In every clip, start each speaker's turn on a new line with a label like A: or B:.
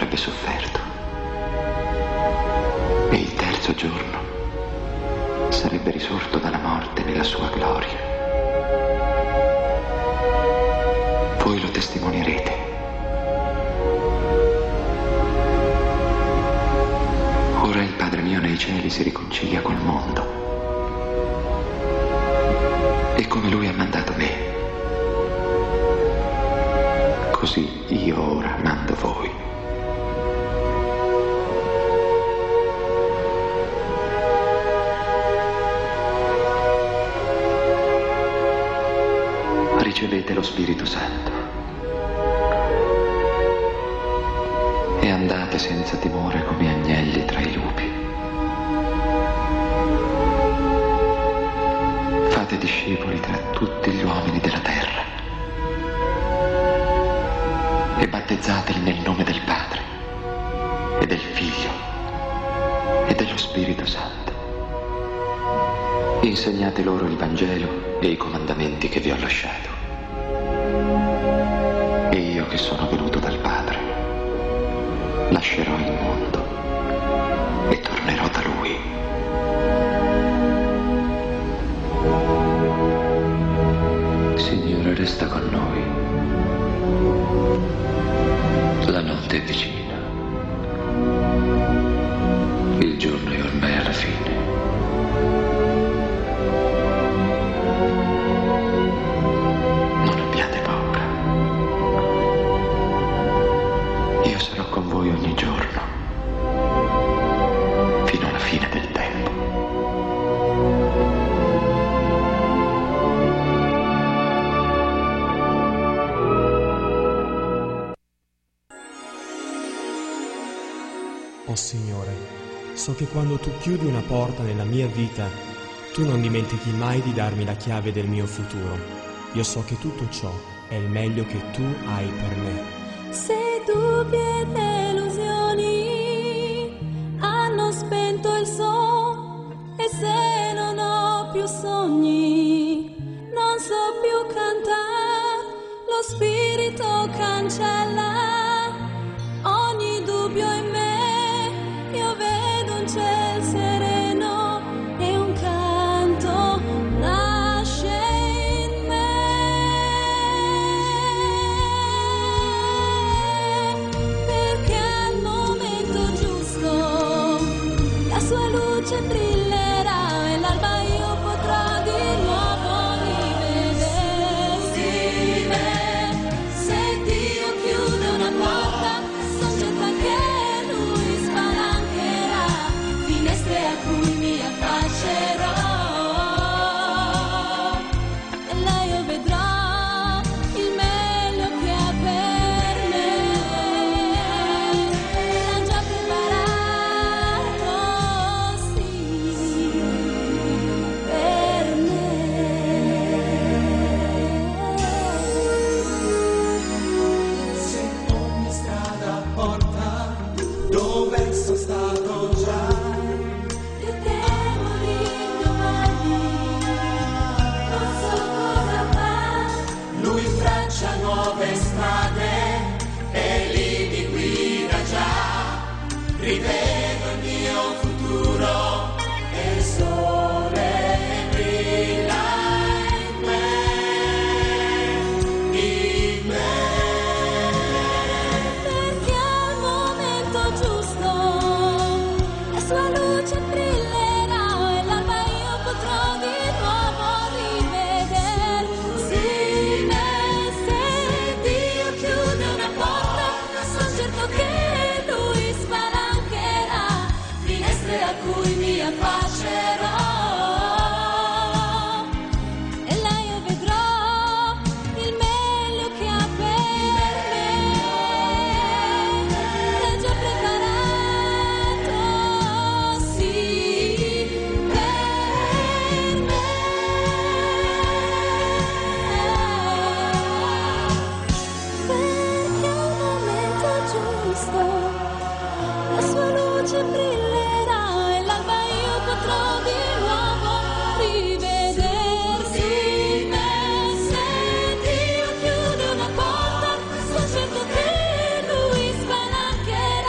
A: avrebbe sofferto. E il terzo giorno sarebbe risorto dalla morte nella sua gloria. Voi lo testimonierete. Ora il Padre mio nei cieli si riconcilia col mondo. E come Lui ha mandato me, così io ora mando voi. Ricevete lo Spirito Santo e andate senza timore come agnelli tra i lupi. Fate discepoli tra tutti gli uomini della terra e battezzateli nel nome del Padre e del Figlio e dello Spirito Santo. Insegnate loro il Vangelo e i comandamenti che vi ho lasciato. E io che sono venuto dal Padre, lascerò il mondo e tornerò da Lui. Signore, resta con noi. La notte è vicina. Il giorno è ormai alla fine. Non abbiate paura. Io sarò con voi ogni giorno, fino alla fine del tempo.
B: Oh Signore, so che quando Tu chiudi una porta nella mia vita, Tu non dimentichi mai di darmi la chiave del mio futuro. Io so che tutto ciò è il meglio che Tu hai per me.
C: Se dubbi e delusioni hanno spento il sonno e se non ho più sogni, non so più cantare, lo spirito cancella ogni dubbio in me. Io vedo un ciel sereno e un canto nasce in me, perché al momento giusto la sua luce brillerà e l'alba io potrò di nuovo rivedersi me. Se Dio chiude una porta, son certa che Lui spalancherà finestre a cui mi affaccerò. E là io vedrò il meglio che ha per me. L'ha già preparato, sì, per me.
D: Se ogni strada porta dove sono stato già,
C: Io temo l'indomani, non so cosa fare.
D: Lui traccia nuove strade e lì mi guida già. Rivedo il mio futuro e il sole brilla in me, in me.
C: Perché al momento giusto la sua luce brillerà e l'alba io potrò di nuovo rivedersi me. Se Dio chiude una porta, son certo che Lui spalancherà finestre a cui mi affaccerò. E là io vedrò il meglio che ha per me. L'ha già preparato, sì, per me. Perché al momento giusto la sua luce brillerà e l'alba io potrò di nuovo rivedersi me. Se Dio chiude una porta, son certo che Lui spalancherà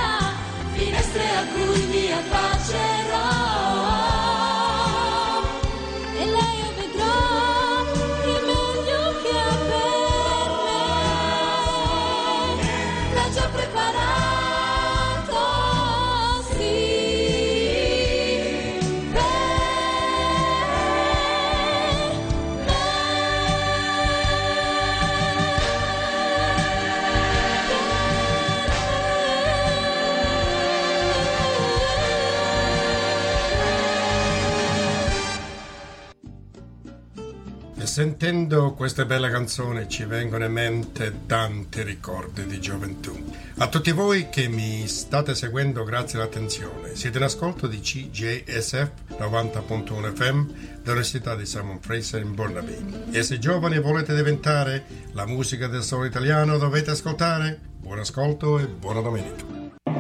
E: Sentendo queste belle canzoni ci vengono in mente tanti ricordi di gioventù. A tutti voi che mi state seguendo, grazie all'attenzione. Siete in ascolto di CJSF 90.1 FM dell'Università di Simon Fraser in Burnaby. E se giovani volete diventare la musica del solo italiano, dovete ascoltare. Buon ascolto e buona domenica.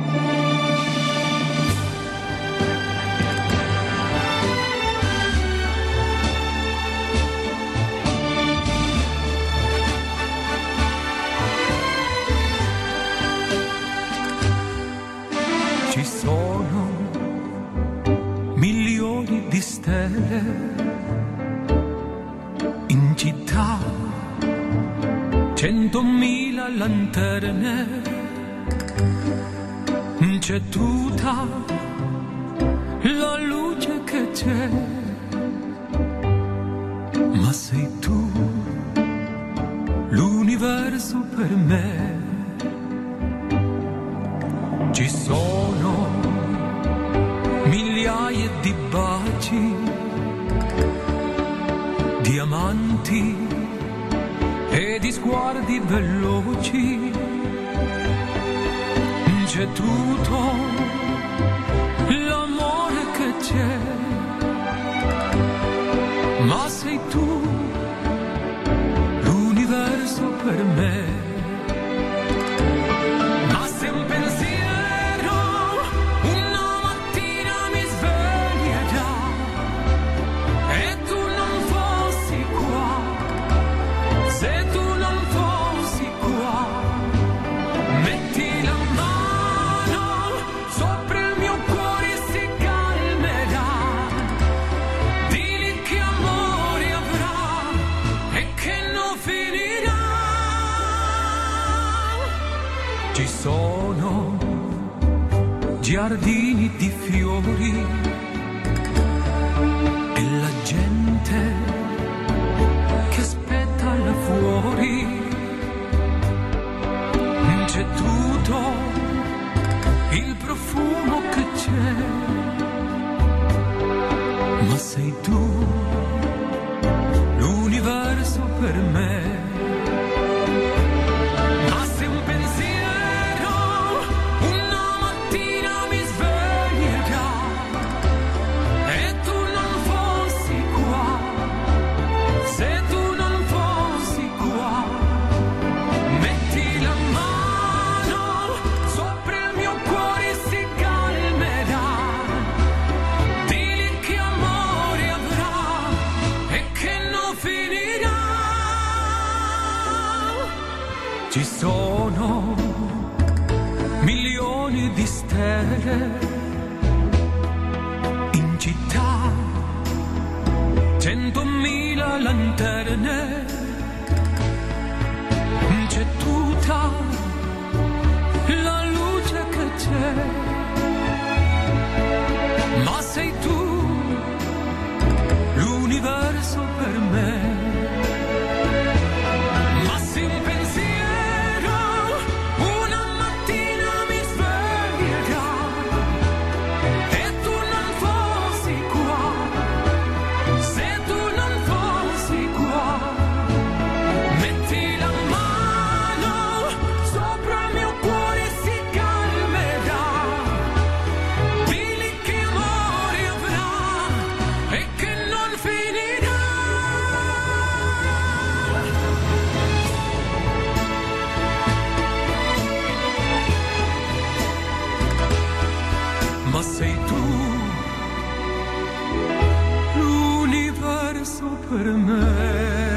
F: Ci sono milioni di stelle in città, 100.000 lanterne, c'è tutta la luce che c'è, ma sei tu l'universo per me. Ci sono migliaia di baci, diamanti e di sguardi veloci, c'è tutto l'amore che c'è, ma sei tu l'universo per me. Ma se un pensiero una mattina mi sveglierà e tu non fossi qua, se tu non fossi qua, metti la mano sopra il mio cuore e si calmerà, dili che amore avrà e che non finirà. Ci sono giardini di fiori e la gente che aspetta là fuori, c'è tutto il profumo che c'è, ma sei tu l'universo per me. Ma se un pensiero una mattina mi sveglierà e tu non fossi qua, se tu non fossi qua, metti la mano sopra il mio cuore e si calmerà, dili che amore avrà e che non finirà. Ci sono milioni di stelle in città, 100.000 lanterne, c'è tutta la luce che c'è, ma sei tu l'universo per me. Ma se un pensiero una mattina mi sveglierà e tu non fossi qua, se tu non fossi qua, metti la mano sopra il mio cuore e si calmerà, dili che amore avrà e che non finirà. Ma sei tu l'universo per me.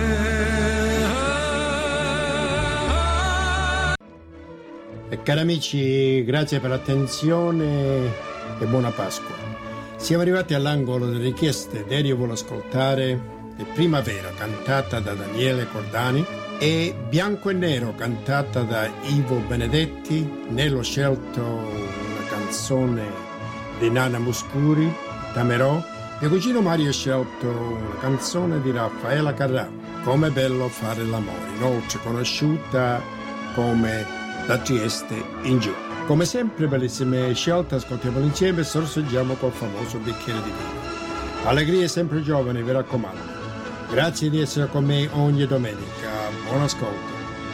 G: E cari amici, grazie per l'attenzione e buona Pasqua. Siamo arrivati all'angolo delle richieste. Dario vuole ascoltare Primavera, cantata da Daniele Cordani, e Bianco e Nero, cantata da Ivo Benedetti. Nello ho scelto una canzone di Nana Muscuri, T'amerò. Mio cugino Mario ha scelto una canzone di Raffaella Carrà, Com'è bello fare l'amore, inoltre conosciuta come Da Trieste in giù. Come sempre, bellissime scelte, ascoltiamole insieme e sorseggiamo col famoso bicchiere di vino. Allegria sempre giovani, vi raccomando. Grazie di essere con me ogni domenica. Buon ascolto.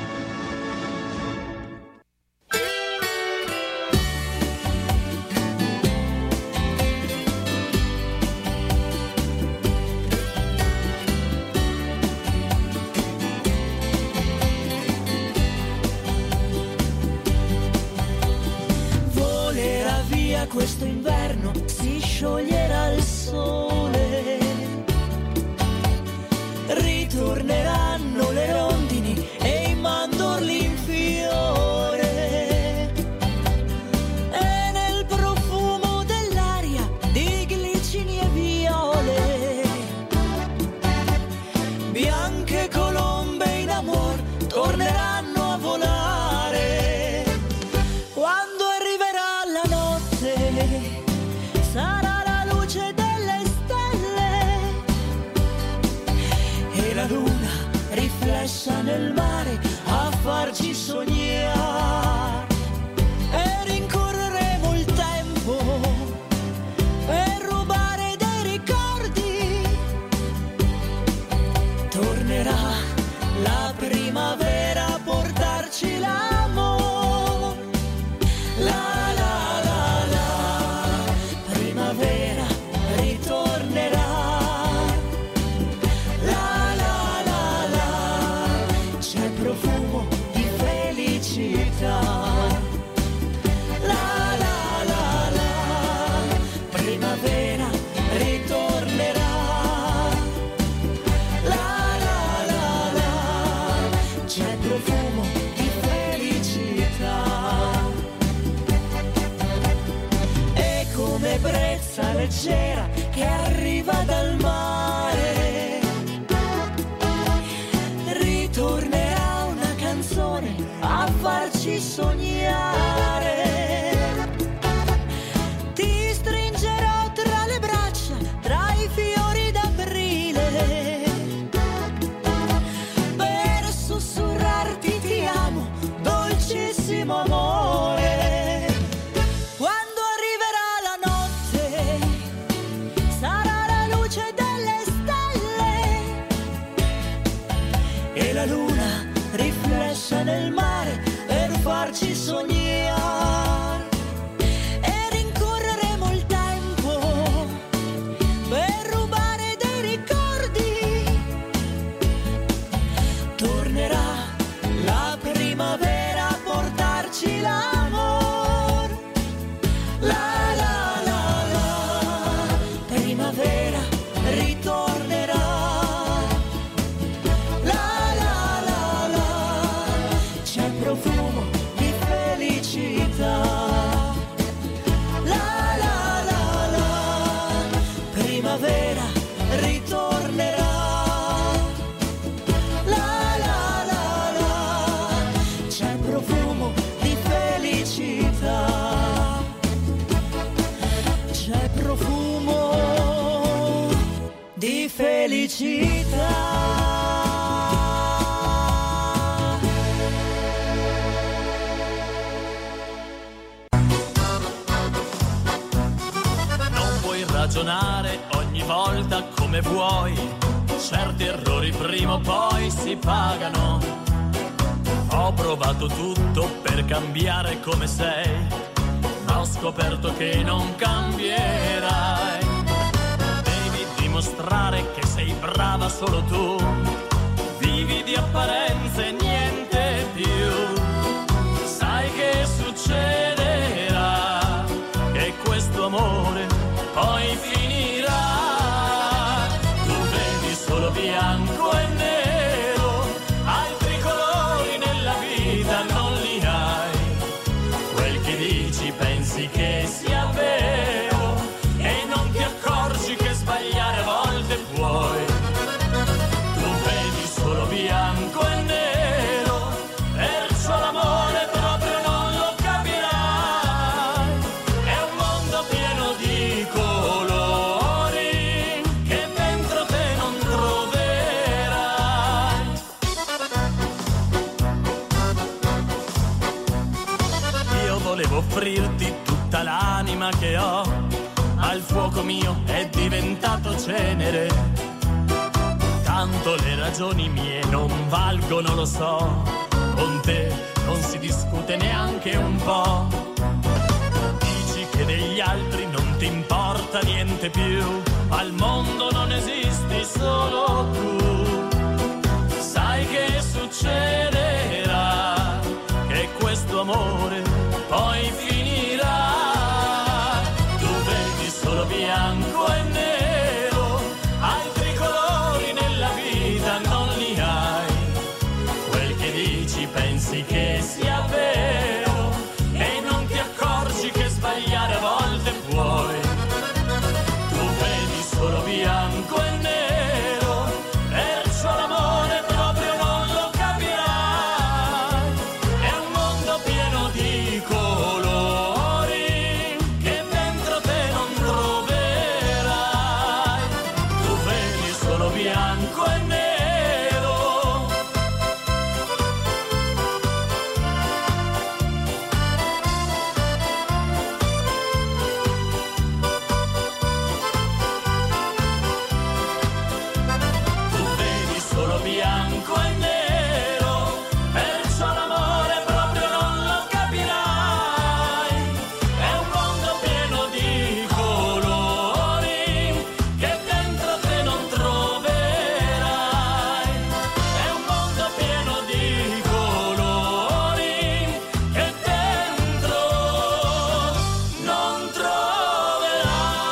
H: Questo inverno si scioglierà il sole, ritorneranno le rondini e i mandorli in fiore, e nel profumo dell'aria di glicini e viole, bianche colombe in amor torneranno a volare. Quando arriverà la notte sarà la luce delle stelle e la luna riflessa nel mare a farci sognare, e rincorreremo il tempo per rubare dei ricordi. Tornerà la primavera a portarci l'amore. La la la la, primavera ritornerà. La la la la, c'è profumo di felicità. La la la la, primavera ritornerà. La la la la, c'è profumo di felicità. E come brezza leggera che arriva dal mare, ritornerà una canzone a farci sognare. Ti stringerò tra le braccia, tra i fiori d'aprile, per sussurrarti ti amo, dolcissimo amore. Quando arriverà la notte sarà la luce delle stelle e la luna riflessa nel mare per farci sognare, e rincorreremo il tempo per rubare dei ricordi. Tornerà la primavera a portarci l'amor. La la la la, primavera ritornerà. La la la la, c'è profumo di felicità. La la la la, primavera ritornerà. La la la la, c'è profumo di felicità. C'è profumo di felicità.
I: Non puoi ragionare ogni volta come vuoi, certi errori prima o poi si pagano. Ho provato tutto per cambiare come sei, ma ho scoperto che non cambierai. Devi dimostrare che sei brava solo tu, vivi di apparenze e niente più. Sai che succederà, che questo amore poi finirà. Tu vedi solo bianco e nero, altri colori nella vita non li hai. Quel che dici pensi che sia vero e non ti accorgi che sbagliare a volte puoi. Tu vedi solo bianco e nero, perciò l'amore proprio non lo capirai. È un mondo pieno di colori che dentro te non troverai. Io volevo offrirti tutta l'anima che ho, al fuoco mio è diventato cenere. tanto le ragioni mie non valgono, lo so, con te non si discute neanche un po'. Dici che degli altri non ti importa niente più, al mondo non esisti solo tu. Sai che succederà, che questo amore poi finirà. Tu vedi solo bianco e nero, altri colori nella vita non li hai. Quel che dici pensi che sia vero e non ti accorgi che sbagliare a volte puoi. Tu vedi solo bianco e nero, perciò l'amore proprio non lo capirai. È un mondo pieno di colori che dentro te non troverai. Tu vedi solo bianco e nero. Tu vedi solo bianco e nero, perciò l'amore proprio non lo capirai. È un mondo pieno di colori che dentro te non troverai. È un mondo pieno di colori che dentro non troverai.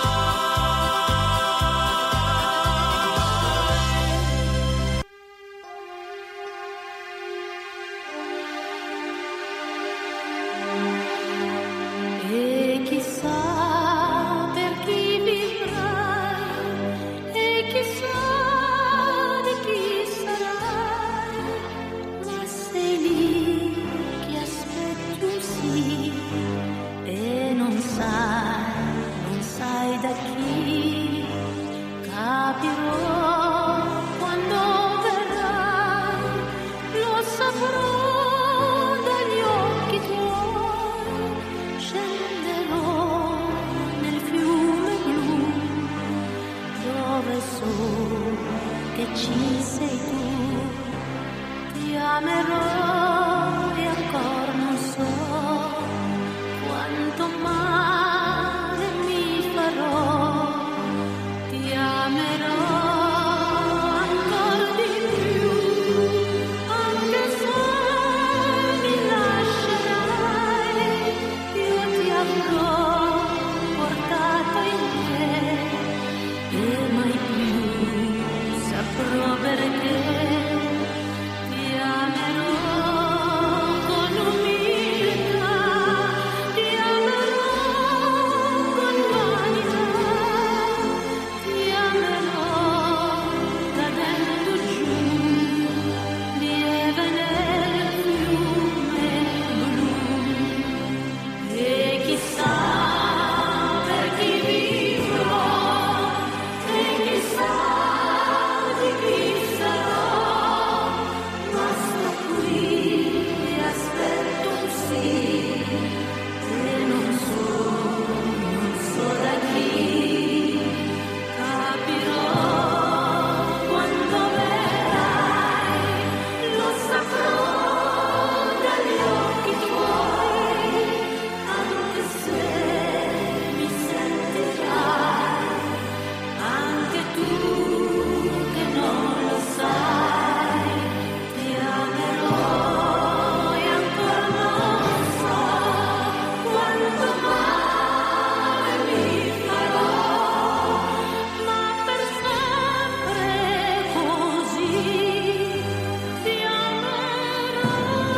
C: E chissà per chi vivrai, e chissà di chi sarai, ma sei lì che aspetti un sì e non sai da chi. Capirò quando verrai, lo saprò dagli occhi tuoi. Scenderò nel fiume blu, dove so che ci sei tu. Ti amerò e ancora non so quanto male mi farò. Ti amerò ancora di più, anche se mi lascerai. Io ti avrò portato in me e mai più saprò perché. Ti amerò con umiltà, ti amerò con vanità, ti amerò cadendo giù, lieve nel fiume blu. E chissà per chi vivrò, e chissà di chi sarò, ma sto qui e aspetto un sì, e non so da chi. Capirò quando verrai, lo saprò dagli occhi tuoi, anche se mi sentirai, anche tu che non lo sai. Ti amerò e ancora non so quanto male mi farò, ma per sempre così ti amerò.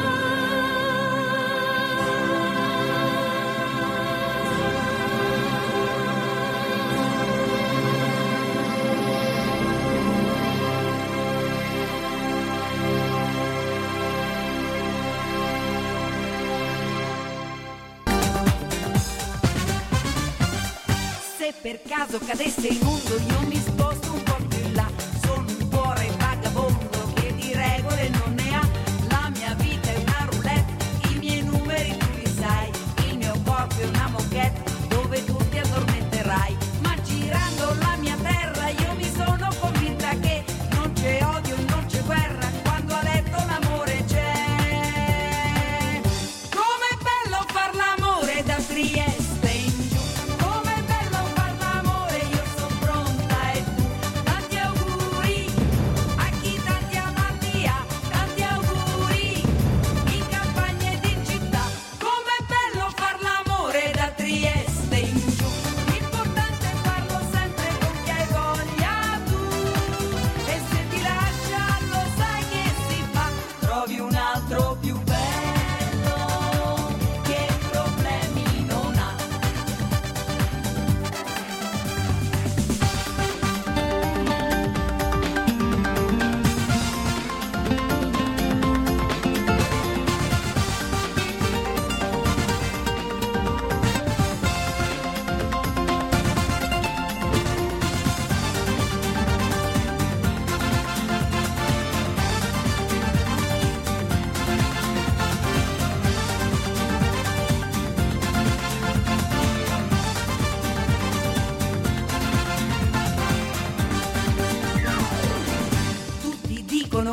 J: Se per caso cadesse il mondo io mi sposto un po' più in là. Sono un cuore vagabondo che di regole non ne ha. La mia vita è una roulette, i miei numeri tu li sai. Il mio corpo è una moquette dove tu ti addormenterai. Ma girando la mia terra io mi sono convinta che non c'è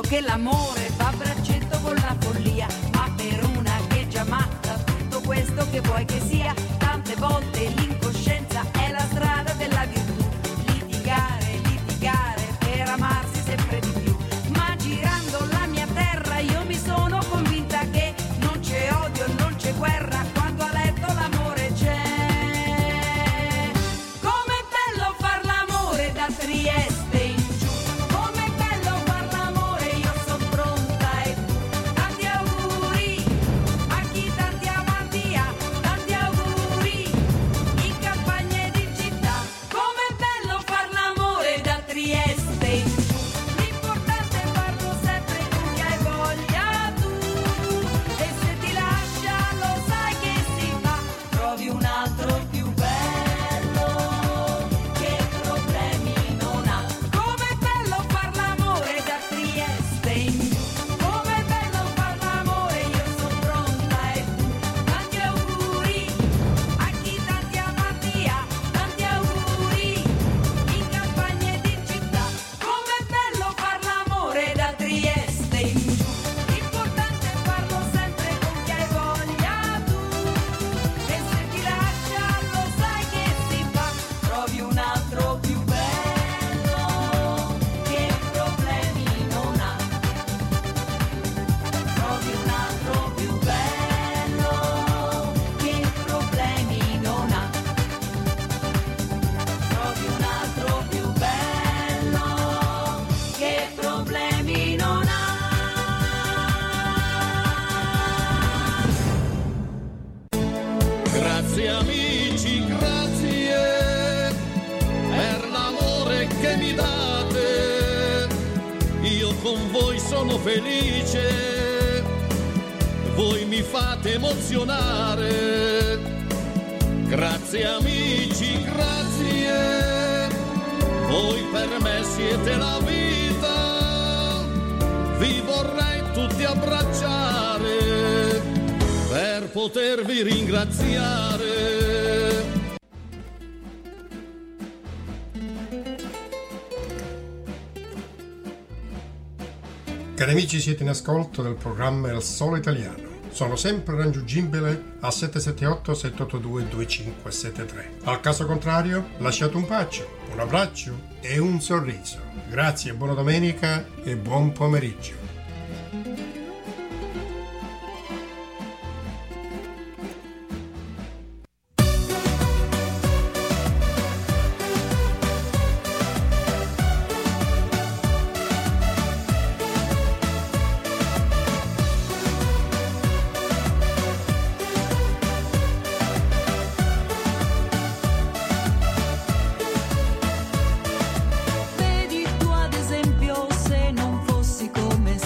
J: che l'amore va a braccetto con la follia, ma per una che già matta tutto questo che vuoi che sia, tante volte l'incoscienza è la strada della virtù, litigare per amarsi sempre di più, ma girando la mia terra io mi sono convinta che non c'è odio, non c'è guerra, quando a letto l'amore c'è. Com'è bello far l'amore da Trieste in giù, com'è bello far l'amore, io son pronta e tu. Tanti auguri a chi tanti amanti ha, tanti auguri in campagna ed in città. Com'è bello far l'amore da Trieste in giù, l'importante è farlo sempre con chi hai voglia tu. E se ti lascia lo sai che si fa, trovi un altro più bello che problemi non ha. Com'è bello far l'amore da Trieste in giù, com'è bello far l'amore, io sono pronta e tu. Tanti auguri a chi tanti amanti ha, tanti auguri in campagna ed in città. Com'è bello far l'amore da Trieste in giù, l'importante è farlo sempre con chi hai voglia tu. E se ti lascia lo sai che si fa, trovi un altro più bello che problemi non ha. Trovi un altro più bello che problemi non ha. Trovi un altro più bello che problemi non ha.
K: Grazie amici, grazie per l'amore che mi date. Io con voi sono felice, voi mi fate emozionare. Grazie amici, grazie, voi per me siete la vita. Vi vorrei tutti abbracciare per potervi ringraziare.
E: Cari amici, siete in ascolto del programma Il Sole Italiano. Sono sempre raggiungibile al 778-782-2573. Al caso contrario, lasciate un bacio, un abbraccio e un sorriso. Grazie, buona domenica e buon pomeriggio.
H: Vedi tu ad esempio, se non fossi come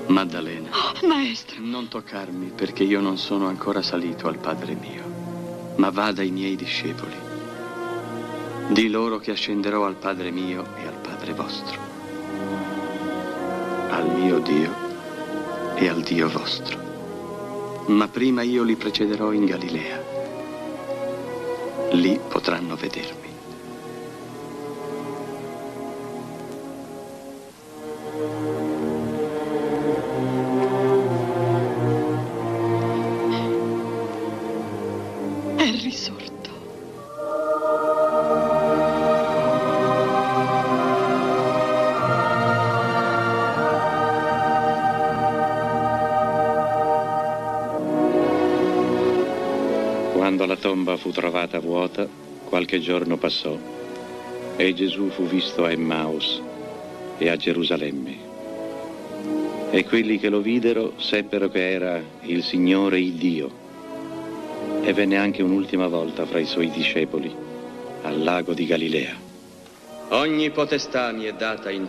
L: Maddalena.
M: Oh, maestro.
L: Non toccarmi, perché io non sono ancora salito al Padre mio, ma vada ai miei discepoli. Di loro che ascenderò al Padre mio e al Padre vostro, al mio Dio e al Dio vostro. Ma prima io li precederò in Galilea. Lì potranno vedermi.
M: È risorto.
L: Quando la tomba fu trovata vuota, qualche giorno passò e Gesù fu visto a Emmaus e a Gerusalemme. E quelli che lo videro seppero che era il Signore il Dio. E venne anche un'ultima volta fra i suoi discepoli al lago di Galilea. Ogni potestà mi è data in